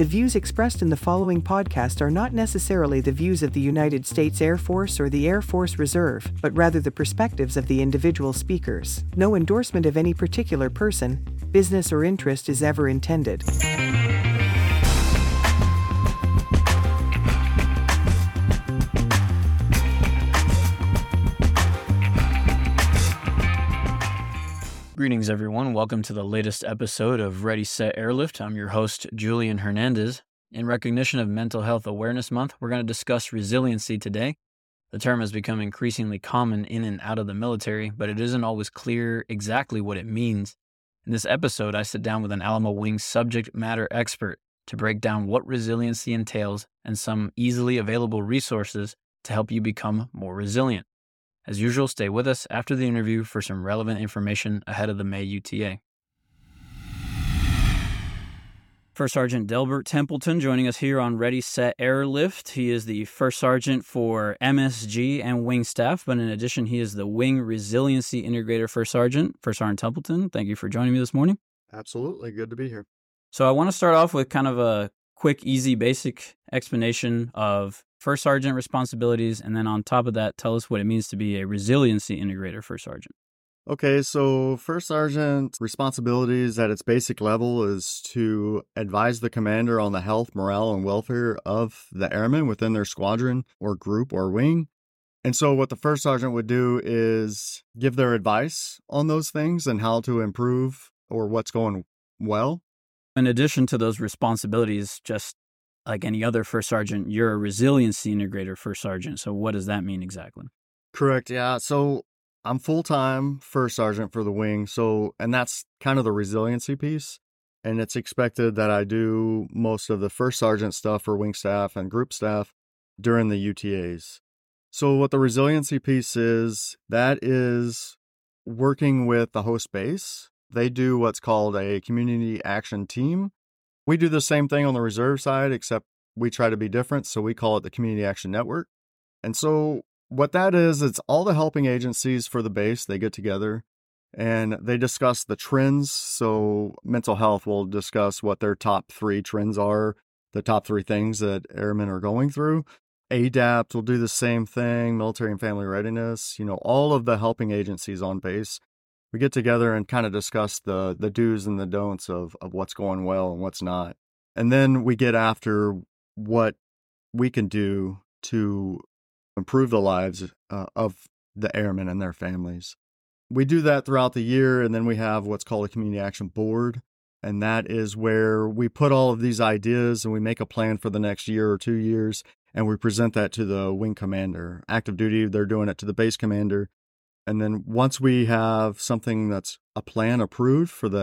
The views expressed in the following podcast are not necessarily the views of the United States Air Force or the Air Force Reserve, but rather the perspectives of the individual speakers. No endorsement of any particular person, business, or interest is ever intended. Greetings, everyone. Welcome to the latest episode of Ready, Set, Airlift. I'm your host, Julian Hernandez. In recognition of Mental Health Awareness Month, we're going to discuss resiliency today. The term has become increasingly common in and out of the military, but it isn't always clear exactly what it means. In this episode, I sit down with an Alamo Wings subject matter expert to break down what resiliency entails and some easily available resources to help you become more resilient. As usual, stay with us after the interview for some relevant information ahead of the May UTA. First Sergeant Delbert Templeton joining us here on Ready, Set, Airlift. He is the First Sergeant for MSG and Wing Staff, but in addition, he is the Wing Resiliency Integrator First Sergeant. First Sergeant Templeton, thank you for joining me this morning. Absolutely. Good to be here. So I want to start off with kind of a quick, easy, basic explanation of First Sergeant responsibilities, and then on top of that, tell us what it means to be a resiliency integrator First Sergeant. Okay, so First Sergeant responsibilities at its basic level is to advise the commander on the health, morale, and welfare of the airmen within their squadron or group or wing. And so what the First Sergeant would do is give their advice on those things and how to improve or what's going well. In addition to those responsibilities, just like any other First Sergeant, you're a resiliency integrator First Sergeant. So what does that mean exactly? Correct, yeah. So I'm full-time First Sergeant for the wing, and that's kind of the resiliency piece. And it's expected that I do most of the First Sergeant stuff for wing staff and group staff during the UTAs. So what the resiliency piece is, that is working with the host base. They do what's called a community action team. We do the same thing on the reserve side, except we try to be different, so we call it the Community Action Network. And so what that is, it's all the helping agencies for the base. They get together and they discuss the trends. So mental health will discuss what their top 3 trends are, the top 3 things that airmen are going through. ADAPT will do the same thing, military and family readiness, all of the helping agencies on base. We get together and kind of discuss the do's and the don'ts of what's going well and what's not. And then we get after what we can do to improve the lives of the airmen and their families. We do that throughout the year, and then we have what's called a Community Action Board. And that is where we put all of these ideas and we make a plan for the next year or 2 years, and we present that to the wing commander. Active duty, they're doing it to the base commander. And then once we have something that's a plan approved for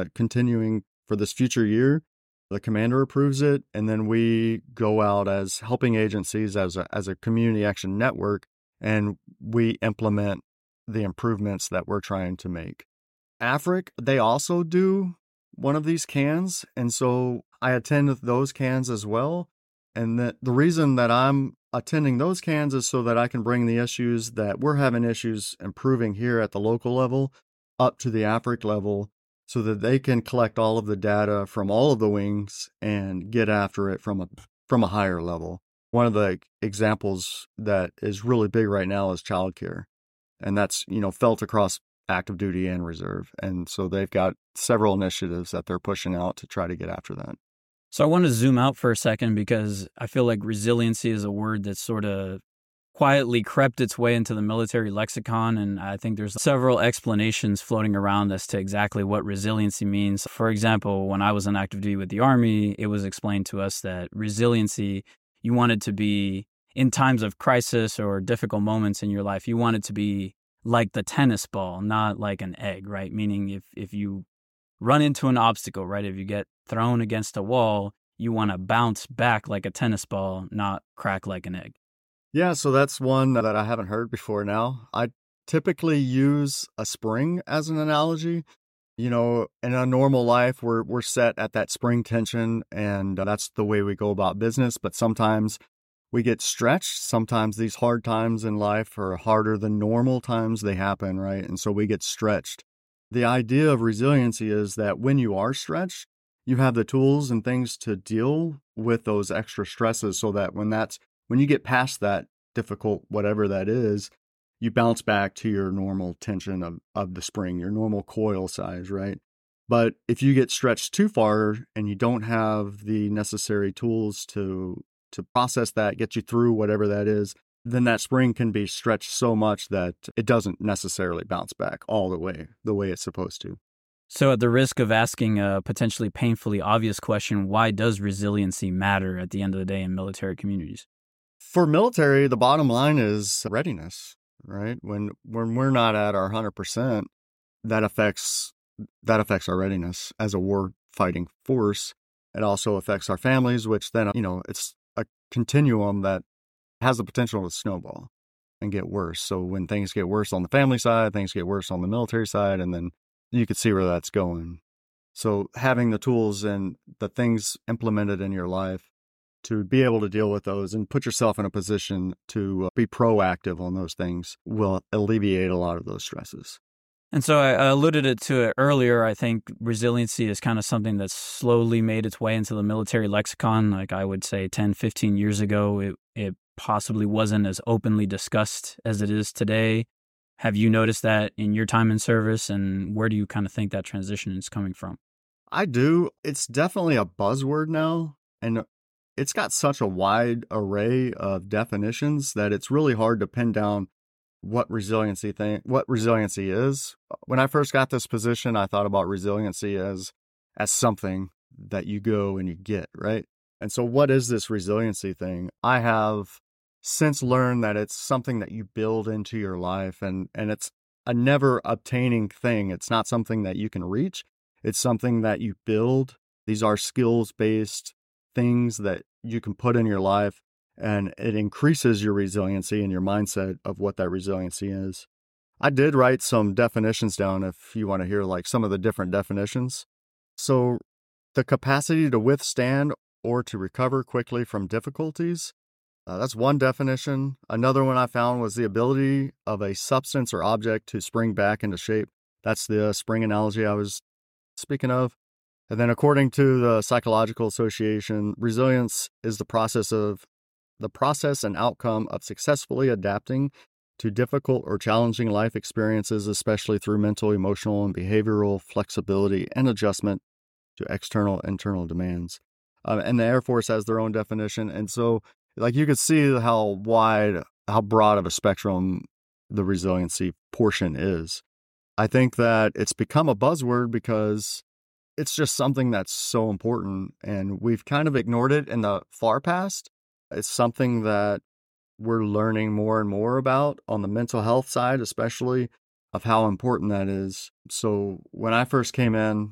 this future year, the commander approves it, and then we go out as helping agencies, as a community action network, and we implement the improvements that we're trying to make. AFRIC, they also do one of these cans, and so I attend those cans as well. And the reason that I'm attending those cans is so that I can bring the issues that we're having issues improving here at the local level up to the AFRIC level so that they can collect all of the data from all of the wings and get after it from a higher level. One of the examples that is really big right now is childcare. And that's, felt across active duty and reserve. And so they've got several initiatives that they're pushing out to try to get after that. So I want to zoom out for a second because I feel like resiliency is a word that's sort of quietly crept its way into the military lexicon, and I think there's several explanations floating around as to exactly what resiliency means. For example, when I was on active duty with the Army, it was explained to us that resiliency, you wanted to be, in times of crisis or difficult moments in your life, you wanted to be like the tennis ball, not like an egg, right? Meaning if you run into an obstacle, right? If you get thrown against a wall, you want to bounce back like a tennis ball, not crack like an egg. Yeah, so that's one that I haven't heard before now. I typically use a spring as an analogy. In a normal life, we're set at that spring tension, and that's the way we go about business. But sometimes we get stretched. Sometimes these hard times in life are harder than normal times they happen, right? And so we get stretched. The idea of resiliency is that when you are stretched, you have the tools and things to deal with those extra stresses so that when you get past that difficult, whatever that is, you bounce back to your normal tension of the spring, your normal coil size, right? But if you get stretched too far and you don't have the necessary tools to process that, get you through whatever that is, then that spring can be stretched so much that it doesn't necessarily bounce back all the way it's supposed to. So at the risk of asking a potentially painfully obvious question, why does resiliency matter at the end of the day in military communities? For military, the bottom line is readiness, right? When we're not at our 100%, that affects our readiness as a war fighting force. It also affects our families, which then, it's a continuum that has the potential to snowball and get worse. So when things get worse on the family side, things get worse on the military side, and then you could see where that's going. So having the tools and the things implemented in your life to be able to deal with those and put yourself in a position to be proactive on those things will alleviate a lot of those stresses. And so I alluded to it earlier. I think resiliency is kind of something that's slowly made its way into the military lexicon. Like I would say 10, 15 years ago, it possibly wasn't as openly discussed as it is today. Have you noticed that in your time in service, and where do you kind of think that transition is coming from? I do. It's definitely a buzzword now, and it's got such a wide array of definitions that it's really hard to pin down what resiliency is. When I first got this position, I thought about resiliency as something that you go and you get, right? And so what is this resiliency thing? I have since learned that it's something that you build into your life, and it's a never obtaining thing. It's not something that you can reach. It's something that you build. These are skills-based things that you can put in your life, and it increases your resiliency and your mindset of what that resiliency is. I did write some definitions down if you want to hear like some of the different definitions. So the capacity to withstand or to recover quickly from difficulties. That's one definition. Another one I found was the ability of a substance or object to spring back into shape. That's the spring analogy I was speaking of. And then according to the Psychological Association, resilience is the process and outcome of successfully adapting to difficult or challenging life experiences, especially through mental, emotional, and behavioral flexibility and adjustment to external, internal demands. And the Air Force has their own definition. And so, like, you could see how broad of a spectrum the resiliency portion is. I think that it's become a buzzword because it's just something that's so important, and we've kind of ignored it in the far past. It's something that we're learning more and more about on the mental health side, especially, of how important that is. So when I first came in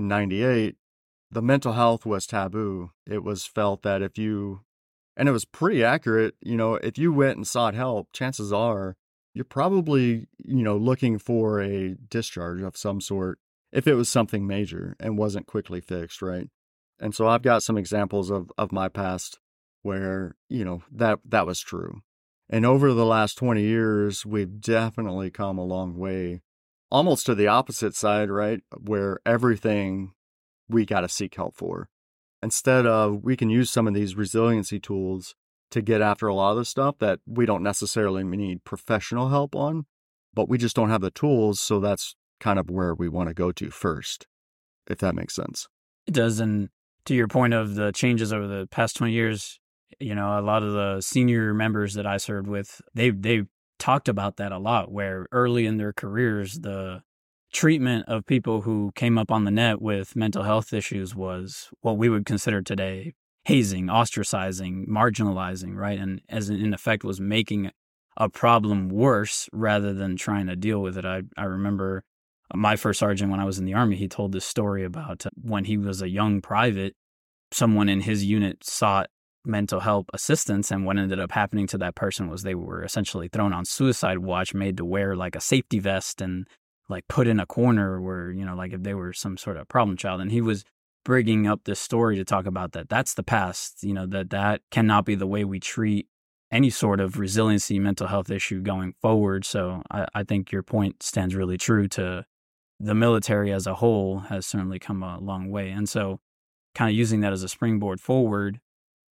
98, the mental health was taboo. It was felt that and it was pretty accurate, if you went and sought help, chances are you're probably, looking for a discharge of some sort if it was something major and wasn't quickly fixed, right? And so I've got some examples of my past where, that was true. And over the last 20 years, we've definitely come a long way, almost to the opposite side, right? Where everything we got to seek help for. Instead of, we can use some of these resiliency tools to get after a lot of the stuff that we don't necessarily need professional help on, but we just don't have the tools. So that's kind of where we want to go to first, if that makes sense. It does. And to your point of the changes over the past 20 years, a lot of the senior members that I served with, they talked about that a lot, where early in their careers, the treatment of people who came up on the net with mental health issues was what we would consider today hazing, ostracizing, marginalizing, right? And as in effect was making a problem worse rather than trying to deal with it. I remember my first sergeant when I was in the Army, he told this story about when he was a young private, someone in his unit sought mental health assistance, and what ended up happening to that person was they were essentially thrown on suicide watch, made to wear like a safety vest and like put in a corner where, like if they were some sort of problem child. And he was bringing up this story to talk about that's the past, that cannot be the way we treat any sort of resiliency mental health issue going forward. So I think your point stands really true to the military as a whole has certainly come a long way. And so kind of using that as a springboard forward,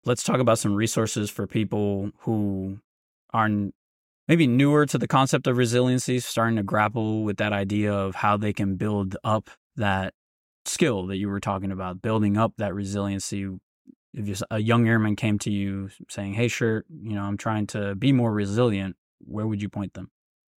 let's talk about some resources for people who are maybe newer to the concept of resiliency, starting to grapple with that idea of how they can build up that skill that you were talking about, building up that resiliency. If a young airman came to you saying, hey, sure, I'm trying to be more resilient, where would you point them?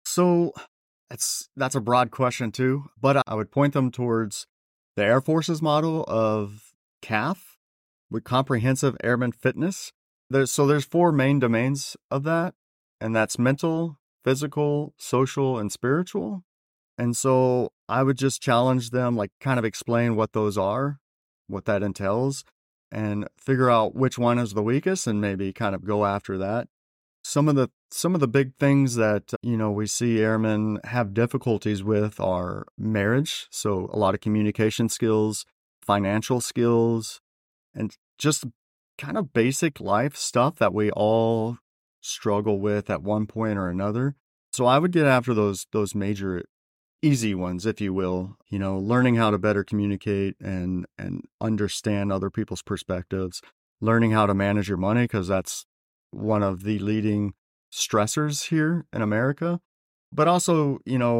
So that's a broad question too, but I would point them towards the Air Force's model of CAF, with Comprehensive Airman Fitness. There's 4 main domains of that, and that's mental, physical, social, and spiritual. And so I would just challenge them, like kind of explain what those are, what that entails, and figure out which one is the weakest and maybe kind of go after that. Some of the big things that, we see airmen have difficulties with are marriage. So a lot of communication skills, financial skills, and just kind of basic life stuff that we all struggle with at one point or another. So I would get after those major easy ones, if you will, learning how to better communicate and understand other people's perspectives, learning how to manage your money, because that's one of the leading stressors here in America. But also,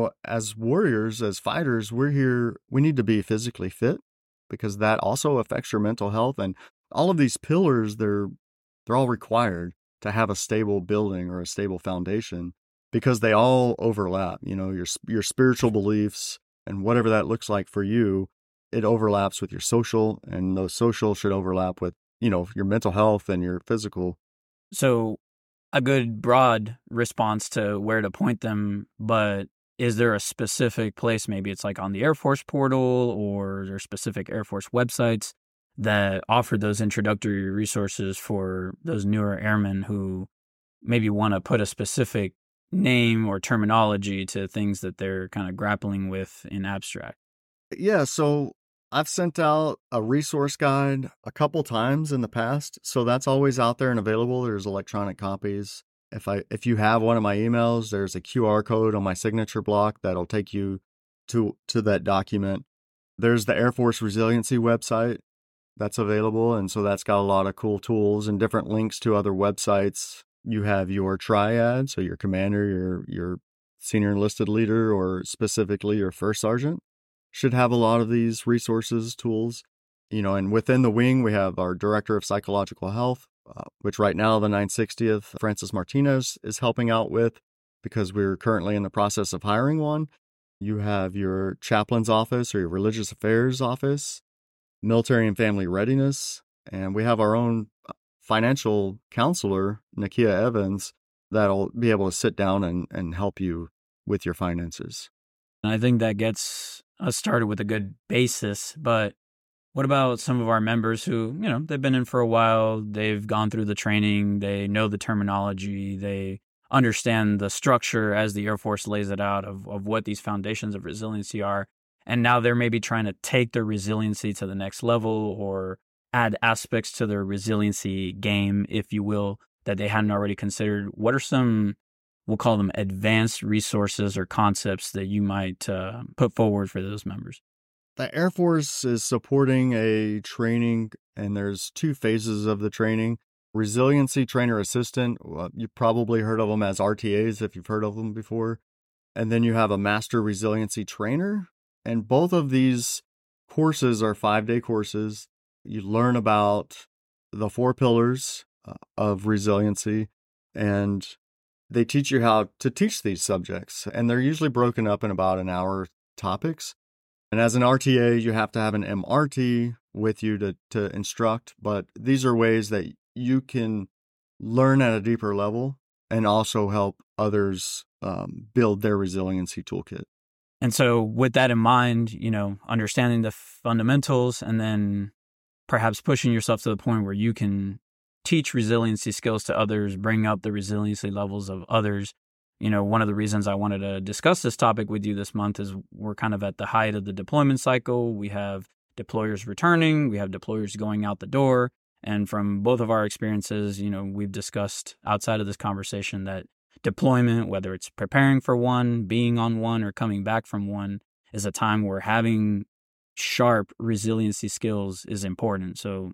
as warriors, as fighters, we need to be physically fit, because that also affects your mental health. And all of these pillars, they're all required to have a stable building or a stable foundation, because they all overlap. Your spiritual beliefs and whatever that looks like for you, it overlaps with your social, and those social should overlap with, your mental health and your physical. So a good broad response to where to point them, but is there a specific place? Maybe it's like on the Air Force portal, or there are specific Air Force websites that offer those introductory resources for those newer airmen who maybe want to put a specific name or terminology to things that they're kind of grappling with in abstract. Yeah, so I've sent out a resource guide a couple times in the past, so that's always out there and available. There's electronic copies. If you have one of my emails, there's a QR code on my signature block that'll take you to that document. There's the Air Force Resiliency website that's available, and so that's got a lot of cool tools and different links to other websites. You have your triad, so your commander, your senior enlisted leader, or specifically your first sergeant should have a lot of these resources, tools. And within the wing, we have our director of psychological health, which right now the 960th, Francis Martinez, is helping out with, because we're currently in the process of hiring one. You have your chaplain's office or your religious affairs office, military and family readiness, and we have our own financial counselor, Nakia Evans, that'll be able to sit down and help you with your finances. And I think that gets us started with a good basis, but what about some of our members who, they've been in for a while, they've gone through the training, they know the terminology, they understand the structure as the Air Force lays it out of what these foundations of resiliency are, and now they're maybe trying to take their resiliency to the next level or add aspects to their resiliency game, if you will, that they hadn't already considered. What are some, we'll call them advanced resources or concepts that you might put forward for those members? The Air Force is supporting a training, and there's 2 phases of the training. Resiliency Trainer Assistant, you've probably heard of them as RTAs if you've heard of them before. And then you have a Master Resiliency Trainer. And both of these courses are 5-day courses. You learn about the 4 pillars of resiliency, and they teach you how to teach these subjects. And they're usually broken up in about an hour topics. And as an RTA, you have to have an MRT with you to instruct. But these are ways that you can learn at a deeper level and also help others build their resiliency toolkit. And so with that in mind, understanding the fundamentals and then perhaps pushing yourself to the point where you can teach resiliency skills to others, bring up the resiliency levels of others. One of the reasons I wanted to discuss this topic with you this month is we're kind of at the height of the deployment cycle. We have deployers returning, we have deployers going out the door. And from both of our experiences, we've discussed outside of this conversation that deployment, whether it's preparing for one, being on one, or coming back from one, is a time where having sharp resiliency skills is important. So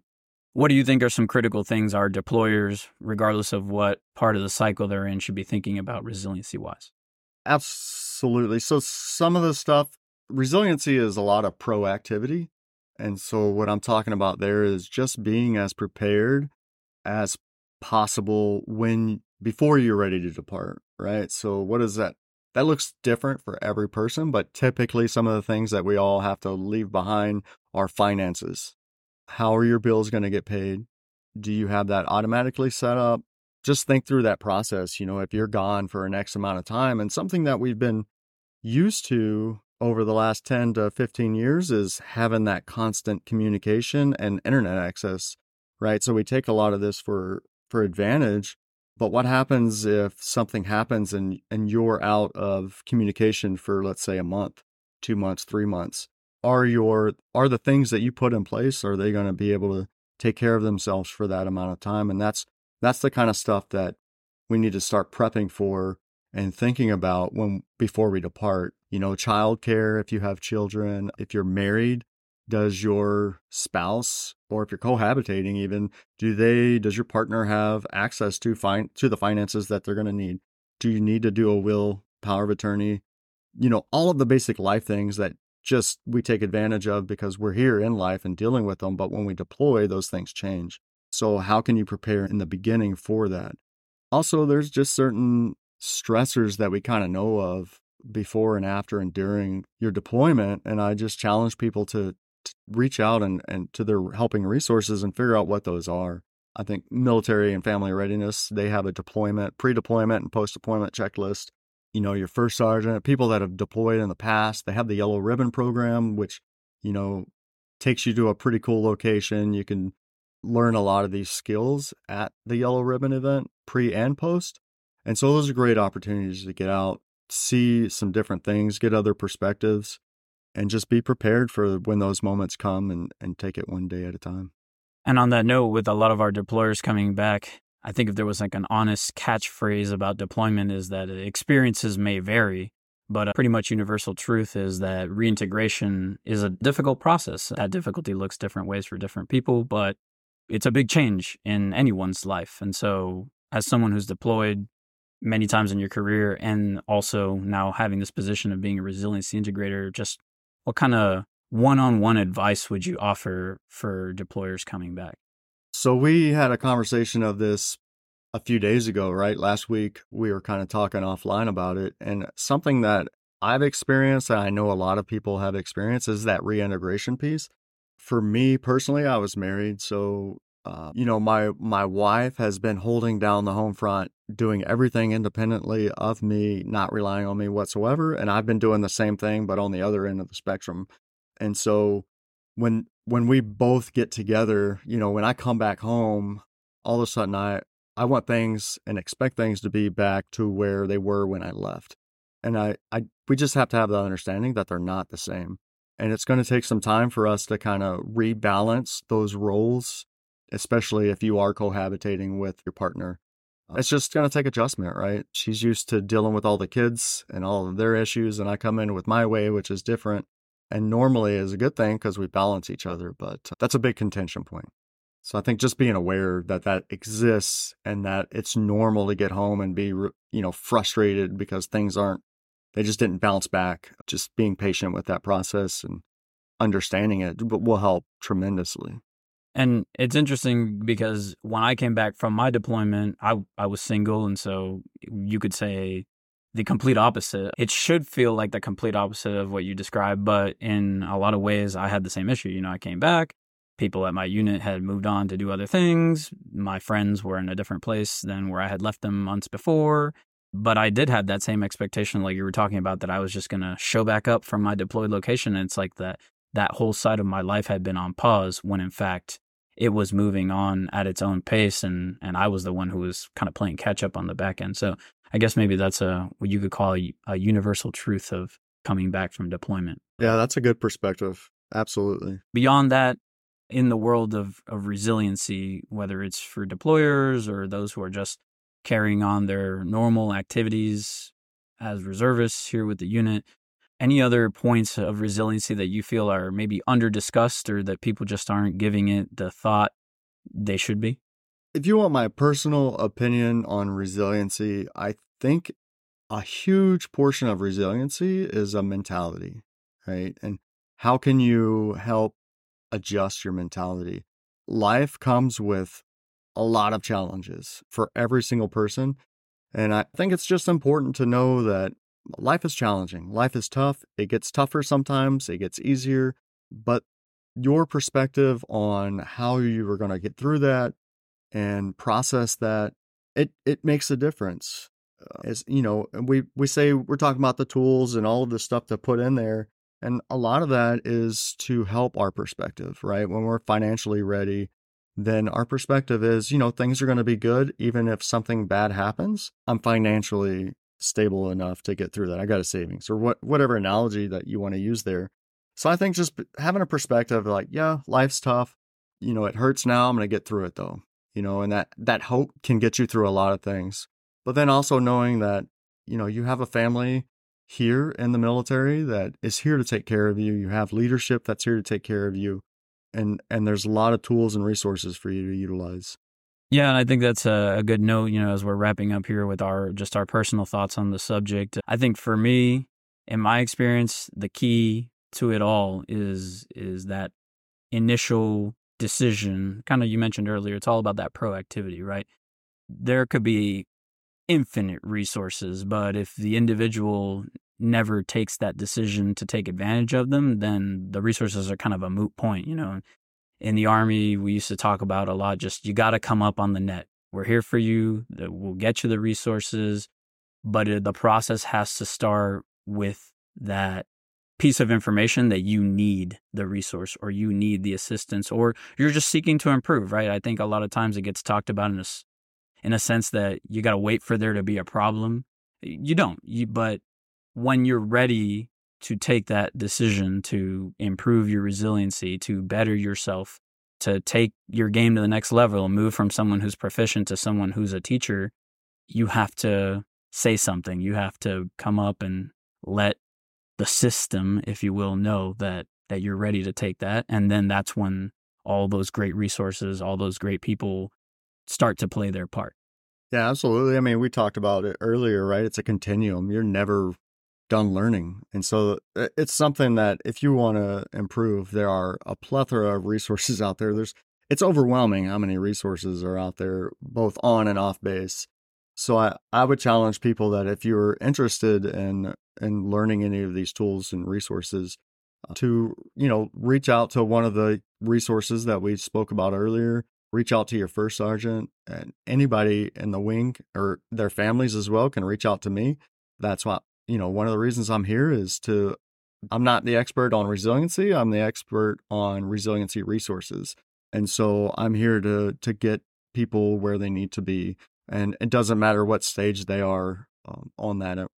What do you think are some critical things our deployers, regardless of what part of the cycle they're in, should be thinking about resiliency-wise? Absolutely. So some of the stuff, resiliency is a lot of proactivity. And so what I'm talking about there is just being as prepared as possible before you're ready to depart, right? So what is that? That looks different for every person, but typically some of the things that we all have to leave behind are finances. How are your bills going to get paid? Do you have that automatically set up? Just think through that process. If you're gone for an X amount of time, and something that we've been used to over the last 10 to 15 years is having that constant communication and internet access, right? So we take a lot of this for advantage. But what happens if something happens and you're out of communication for, let's say, a month, 2 months, 3 months? Are the things that you put in place, are they going to be able to take care of themselves for that amount of time? And that's the kind of stuff that we need to start prepping for and thinking about before we depart. Childcare, if you have children, if you're married, does your spouse, or if you're cohabitating even, does your partner have access to the finances that they're going to need? Do you need to do a will, power of attorney? All of the basic life things that just we take advantage of because we're here in life and dealing with them. But when we deploy, those things change. So how can you prepare in the beginning for that? Also, there's just certain stressors that we kind of know of before and after and during your deployment. And I just challenge people to reach out and to their helping resources and figure out what those are. I think military and family readiness, they have a pre-deployment and post-deployment checklist. Your first sergeant, people that have deployed in the past, they have the Yellow Ribbon program, which, takes you to a pretty cool location. You can learn a lot of these skills at the Yellow Ribbon event, pre and post. And so those are great opportunities to get out, see some different things, get other perspectives, and just be prepared for when those moments come and take it one day at a time. And on that note, with a lot of our deployers coming back, I think if there was like an honest catchphrase about deployment is that experiences may vary, but a pretty much universal truth is that reintegration is a difficult process. That difficulty looks different ways for different people, but it's a big change in anyone's life. And so as someone who's deployed many times in your career and also now having this position of being a resiliency integrator, just what kind of one-on-one advice would you offer for deployers coming back? So we had a conversation of this a few days ago, right? Last week, we were kind of talking offline about it. And something that I've experienced, and I know a lot of people have experienced, is that reintegration piece. For me personally, I was married. So, my wife has been holding down the home front, doing everything independently of me, not relying on me whatsoever. And I've been doing the same thing, but on the other end of the spectrum. And so when we both get together, when I come back home, all of a sudden I want things and expect things to be back to where they were when I left. And we just have to have the understanding that they're not the same. And it's going to take some time for us to kind of rebalance those roles, especially if you are cohabitating with your partner. It's just going to take adjustment, right? She's used to dealing with all the kids and all of their issues, and I come in with my way, which is different. And normally is a good thing because we balance each other, but that's a big contention point. So I think just being aware that exists and that it's normal to get home and be, frustrated because they just didn't bounce back. Just being patient with that process and understanding it will help tremendously. And it's interesting because when I came back from my deployment, I was single. And so you could say the complete opposite. It should feel like the complete opposite of what you described. But in a lot of ways, I had the same issue. I came back. People at my unit had moved on to do other things. My friends were in a different place than where I had left them months before. But I did have that same expectation, like you were talking about, that I was just going to show back up from my deployed location. And it's like that whole side of my life had been on pause when, in fact, it was moving on at its own pace. And I was the one who was kind of playing catch up on the back end. So I guess maybe that's what you could call a universal truth of coming back from deployment. Yeah, that's a good perspective. Absolutely. Beyond that, in the world of resiliency, whether it's for deployers or those who are just carrying on their normal activities as reservists here with the unit, any other points of resiliency that you feel are maybe under discussed or that people just aren't giving it the thought they should be? If you want my personal opinion on resiliency, I think a huge portion of resiliency is a mentality, right? And how can you help adjust your mentality? Life comes with a lot of challenges for every single person. And I think it's just important to know that life is challenging. Life is tough. It gets tougher sometimes. It gets easier. But your perspective on how you are going to get through that and process that, it makes a difference. As you know, we say we're talking about the tools and all of the stuff to put in there. And a lot of that is to help our perspective, right? When we're financially ready, then our perspective is, things are going to be good. Even if something bad happens, I'm financially stable enough to get through that. I got a savings, or whatever analogy that you want to use there. So I think just having a perspective like, yeah, life's tough. It hurts now. I'm going to get through it though. And that hope can get you through a lot of things. But then also knowing that, you have a family here in the military that is here to take care of you. You have leadership that's here to take care of you. And there's a lot of tools and resources for you to utilize. Yeah, and I think that's a good note, as we're wrapping up here with our personal thoughts on the subject. I think for me, in my experience, the key to it all is that initial decision. Kind of, you mentioned earlier, it's all about that proactivity, right? There could be infinite resources, but if the individual never takes that decision to take advantage of them, then the resources are kind of a moot point. In the Army, we used to talk about a lot, just you got to come up on the net. We're here for you. We'll get you the resources, but the process has to start with that piece of information that you need the resource, or you need the assistance, or you're just seeking to improve, right? I think a lot of times it gets talked about in a sense that you got to wait for there to be a problem. You don't. But when you're ready to take that decision to improve your resiliency, to better yourself, to take your game to the next level, move from someone who's proficient to someone who's a teacher, you have to say something. You have to come up and let the system, if you will, know that you're ready to take that. And then that's when all those great resources, all those great people start to play their part. Yeah, absolutely. I mean, we talked about it earlier, right? It's a continuum. You're never done learning. And so it's something that if you want to improve, there are a plethora of resources out there. It's overwhelming how many resources are out there, both on and off base. So I would challenge people that if you're interested in learning any of these tools and resources, to, reach out to one of the resources that we spoke about earlier. Reach out to your first sergeant, and anybody in the wing or their families as well can reach out to me. That's why, one of the reasons I'm here is I'm not the expert on resiliency. I'm the expert on resiliency resources. And so I'm here to get people where they need to be. And it doesn't matter what stage they are on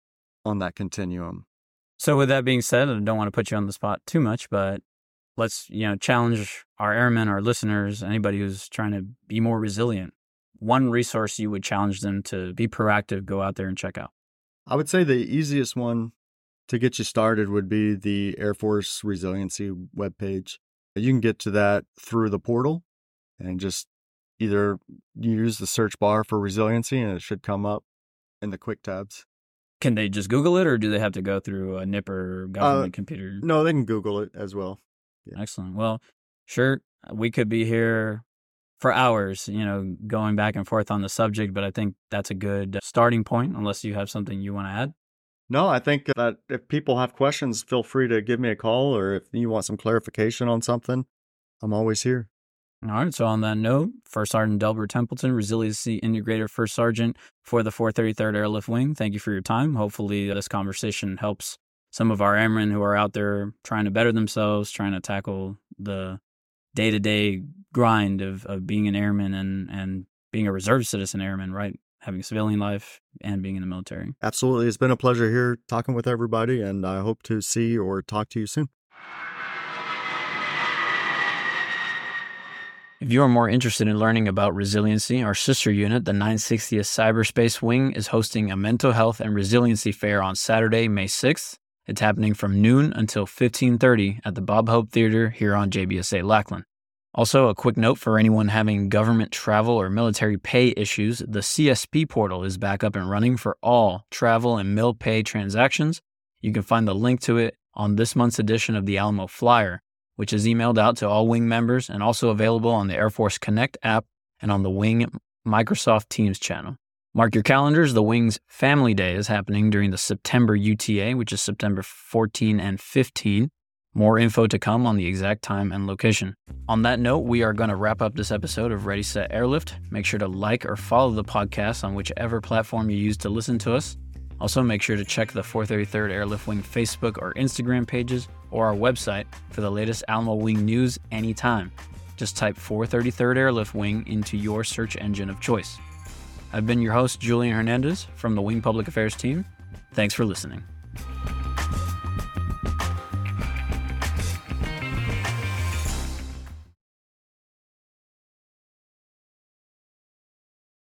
that continuum. So with that being said, I don't want to put you on the spot too much, but let's, challenge our airmen, our listeners, anybody who's trying to be more resilient. One resource you would challenge them to be proactive, go out there and check out. I would say the easiest one to get you started would be the Air Force Resiliency webpage. You can get to that through the portal and just either use the search bar for resiliency and it should come up in the quick tabs. Can they just Google it, or do they have to go through a NIP or government computer? No, they can Google it as well. Yeah. Excellent. Well, sure, we could be here for hours, going back and forth on the subject, but I think that's a good starting point, unless you have something you want to add. No, I think that if people have questions, feel free to give me a call, or if you want some clarification on something, I'm always here. All right. So on that note, First Sergeant Delbert Templeton, Resiliency Integrator First Sergeant for the 433rd Airlift Wing. Thank you for your time. Hopefully this conversation helps some of our airmen who are out there trying to better themselves, trying to tackle the day-to-day grind of being an airman and being a reserve citizen airman, right? Having a civilian life and being in the military. Absolutely. It's been a pleasure here talking with everybody, and I hope to see or talk to you soon. If you are more interested in learning about resiliency, our sister unit, the 960th Cyberspace Wing, is hosting a mental health and resiliency fair on Saturday, May 6th. It's happening from noon until 15:30 at the Bob Hope Theater here on JBSA Lackland. Also, a quick note for anyone having government travel or military pay issues, the CSP portal is back up and running for all travel and mil pay transactions. You can find the link to it on this month's edition of the Alamo Flyer, which is emailed out to all Wing members and also available on the Air Force Connect app and on the Wing Microsoft Teams channel. Mark your calendars, the Wings Family Day is happening during the September UTA, which is September 14 and 15. More info to come on the exact time and location. On that note, we are going to wrap up this episode of Ready, Set, Airlift. Make sure to like or follow the podcast on whichever platform you use to listen to us. Also, make sure to check the 433rd Airlift Wing Facebook or Instagram pages or our website for the latest Alamo Wing news anytime. Just type 433rd Airlift Wing into your search engine of choice. I've been your host, Julian Hernandez from the Wing Public Affairs team. Thanks for listening.